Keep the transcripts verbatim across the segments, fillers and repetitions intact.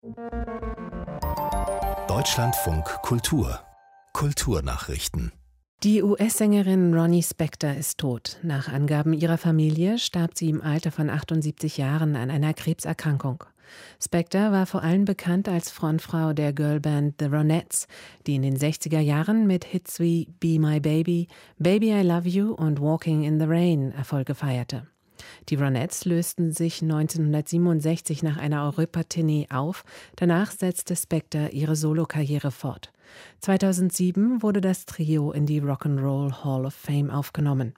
Deutschlandfunk Kultur Kulturnachrichten. Die U S-Sängerin Ronnie Spector ist tot. Nach Angaben ihrer Familie starb sie im Alter von achtundsiebzig Jahren an einer Krebserkrankung. Spector war vor allem bekannt als Frontfrau der Girlband The Ronettes, die in den sechziger Jahren mit Hits wie Be My Baby, Baby I Love You und Walking in the Rain Erfolge feierte. Die Ronettes lösten sich neunzehnhundertsiebenundsechzig nach einer Europatournee auf. Danach setzte Spector ihre Solokarriere fort. zweitausendsieben wurde das Trio in die Rock'n'Roll Hall of Fame aufgenommen.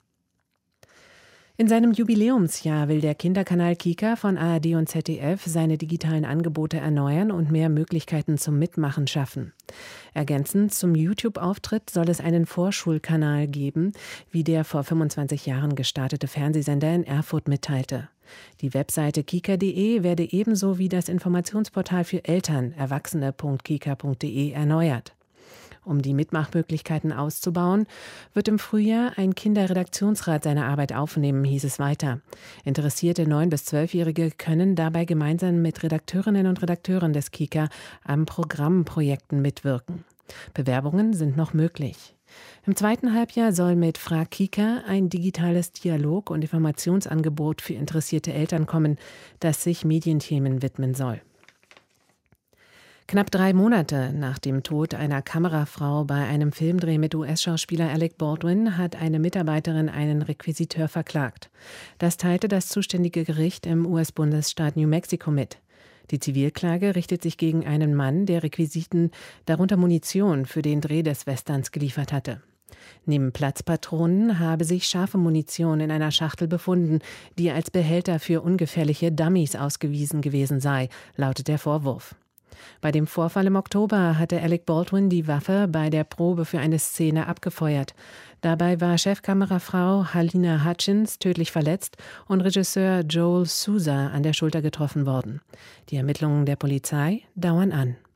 In seinem Jubiläumsjahr will der Kinderkanal Kika von A R D und Z D F seine digitalen Angebote erneuern und mehr Möglichkeiten zum Mitmachen schaffen. Ergänzend zum YouTube-Auftritt soll es einen Vorschulkanal geben, wie der vor fünfundzwanzig Jahren gestartete Fernsehsender in Erfurt mitteilte. Die Webseite kika punkt de werde ebenso wie das Informationsportal für Eltern erwachsene punkt kika punkt de erneuert. Um die Mitmachmöglichkeiten auszubauen, wird im Frühjahr ein Kinderredaktionsrat seine Arbeit aufnehmen, hieß es weiter. Interessierte neun- bis zwölfjährige können dabei gemeinsam mit Redakteurinnen und Redakteuren des Kika an Programmprojekten mitwirken. Bewerbungen sind noch möglich. Im zweiten Halbjahr soll mit Frag Kika ein digitales Dialog- und Informationsangebot für interessierte Eltern kommen, das sich Medienthemen widmen soll. Knapp drei Monate nach dem Tod einer Kamerafrau bei einem Filmdreh mit U S-Schauspieler Alec Baldwin hat eine Mitarbeiterin einen Requisiteur verklagt. Das teilte das zuständige Gericht im U S-Bundesstaat New Mexico mit. Die Zivilklage richtet sich gegen einen Mann, der Requisiten, darunter Munition, für den Dreh des Westerns geliefert hatte. Neben Platzpatronen habe sich scharfe Munition in einer Schachtel befunden, die als Behälter für ungefährliche Dummies ausgewiesen gewesen sei, lautet der Vorwurf. Bei dem Vorfall im Oktober hatte Alec Baldwin die Waffe bei der Probe für eine Szene abgefeuert. Dabei war Chefkamerafrau Halyna Hutchins tödlich verletzt und Regisseur Joel Souza an der Schulter getroffen worden. Die Ermittlungen der Polizei dauern an.